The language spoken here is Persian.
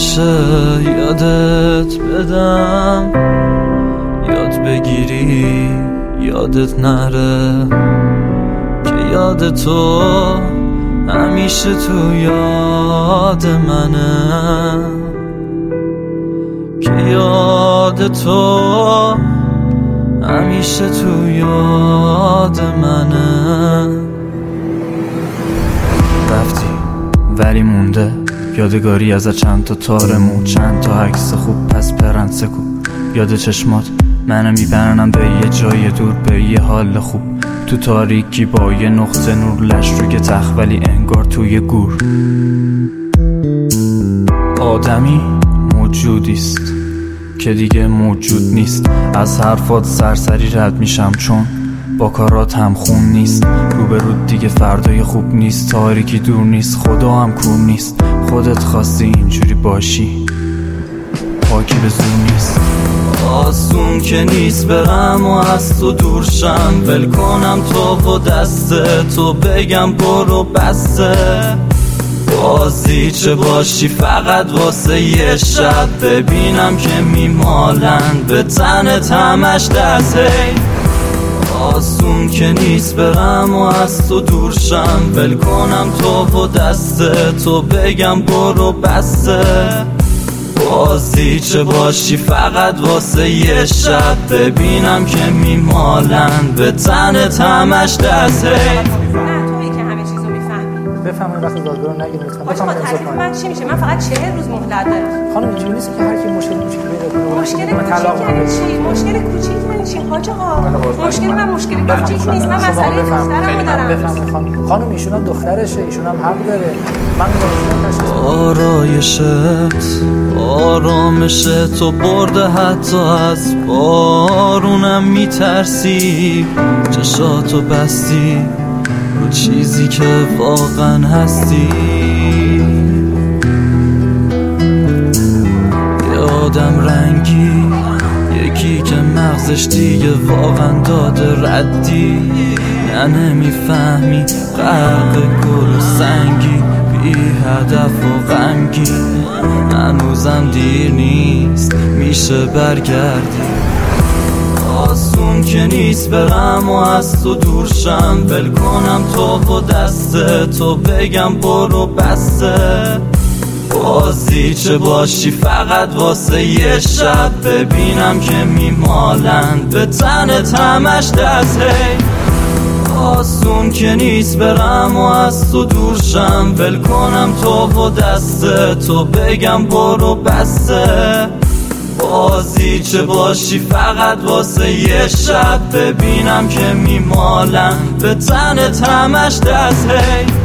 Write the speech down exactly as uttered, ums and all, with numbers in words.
میشه یادت بدم، یاد بگیری یادت نره، که یاد تو همیشه تو یاد منه، که یاد تو همیشه تو یاد منه. رفتی ولی مونده یادگاری از چند تا تارمون، چند تا عکس خوب پس پرند سکو، یاد چشمات منو میبرنم به یه جای دور، به یه حال خوب، تو تاریکی با یه نقطه نور، لش روی تخت ولی انگار توی گور. آدمی موجودیست که دیگه موجود نیست، از حرفات سرسری رد میشم چون با کارات هم خون نیست، روبرود دیگه فردای خوب نیست، تاریکی دور نیست، خدا هم کور نیست، خودت خواستی اینجوری باشی، پاکی به زور نیست. آسون که نیست برم و از تو دور شم، ول کنم تو و دست تو بگم برو بسته، بازی چه باشی فقط واسه یه شب، ببینم که میمالن به تنت همش دسته. آسون که نیست برم و از تو دور شم، ول کنم تو و دست تو بگم برو بسته، بازی چه باشی فقط واسه یه شب، ببینم که میمالن به تنت همش دسته. بفهمید وقتی دادگاه رو نگید لطفا. بفهمید تکلیف من چی میشه؟ من فقط چهل روز مهلت دارم. خانم اینجوری نیست که هر کی مشکل کوچیکی پیدا کنه. مشکل کوچیک یعنی چی؟ مشکل کوچیک یعنی چی حاج آقا؟ مشکل من مشکل کوچیک نیست، من مسئله دخترمو دارم. بفهمید خانم. خانم ایشون هم دخترشه، ایشون هم حق داره. من آرایشت آرامش تو برده، حتی از بارونم میترسی، چشاتو بستی رو چیزی که واقعا هستی. یه آدم رنگی، یکی که مغزش دیگه واقعا داده ردی، نه نمیفهمی غرق گل و سنگی، بی هدف و غمگین، هنوزم دیر نیست میشه برگردی. آسون که نیست برم و از تو دور شم، ول کنم تو و دست تو بگم برو بسته، بازی چه باشی فقط واسه یه شب، ببینم که میمالن به تنت همش دسته. آسون که نیست برم و از تو دور شم، ول کنم تو و دست تو بگم برو بسته، بازی چه باشی فقط واسه یه شب، ببینم که میمالن به تنت همش دسته.